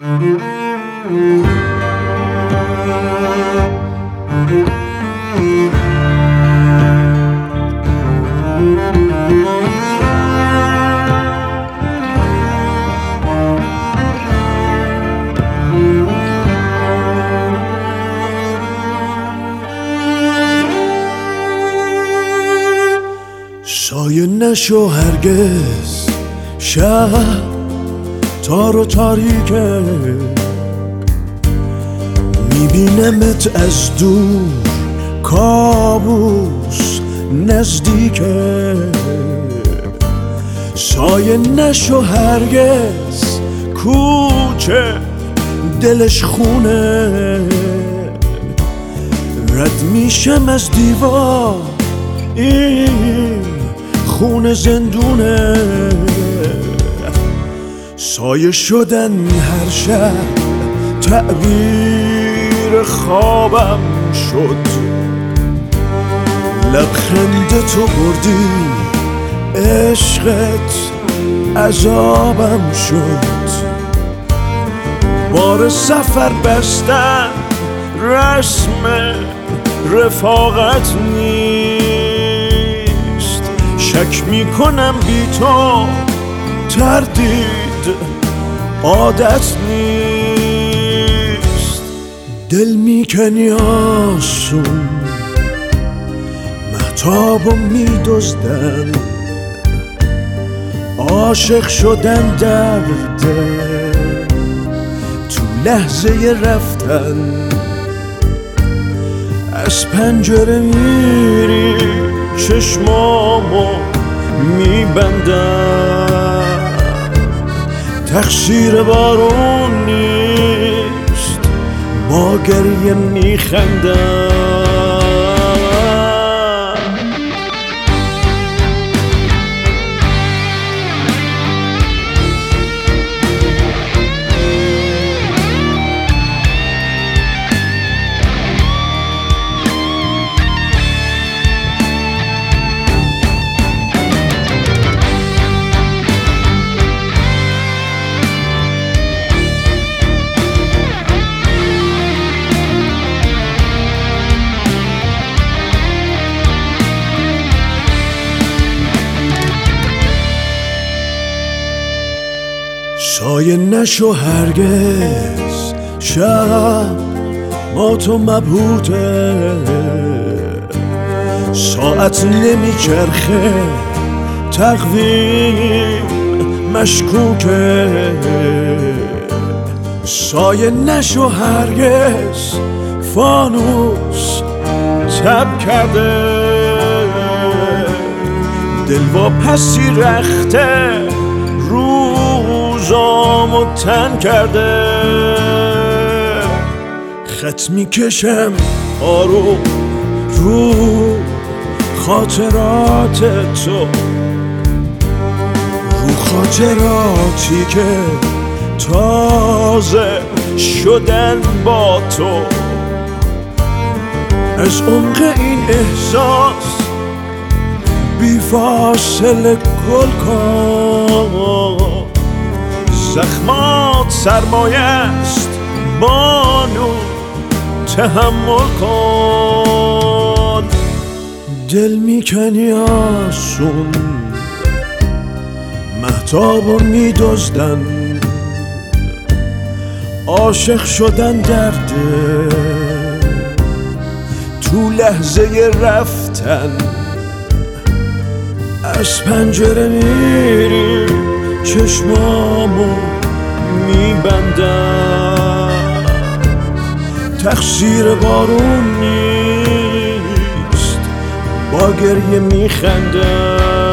سایه نشو هرگز شب تار و تاریکه، میبینمت از دور کابوس نزدیکه. سایه نشو هرگز کوچه دلش خونه، رد میشم از دیوار این خونه زندونه. سایه شدن هر شب تعبیر خوابم شد، لبخند تو بردی عشقت عذابم شد. بار سفر بستن رسم رفاقت نیست، شک میکنم بی تو تردید عادت نیست. دل میکنی آسون مهتابو میدزدن، عاشق شدن درده تو لحظه رفتن. از پنجره میری چشمامو میبندم، تقصیر بارون نیست با گریه میخندم. سایه نشو هرگز شب ما تو مبهوته، ساعت نمیچرخه تقویم مشکوکه. سایه نشو هرگز فانوس تب کرده، دل با پسی رخته روزامو تن کرده. خط میکشم آروم رو خاطرات تو، رو خاطراتی که تازه شدن با تو. از عمق این احساس بی فاصله گل کن، زخمات سرمایه است بانو تحمل کن. دل میکنی آسون مهتابو میدزدن، عاشق شدن درده تو لحظه رفتن. از پنجره میری چشمامو میبندم، تقصیر بارون نیست با گریه میخندم.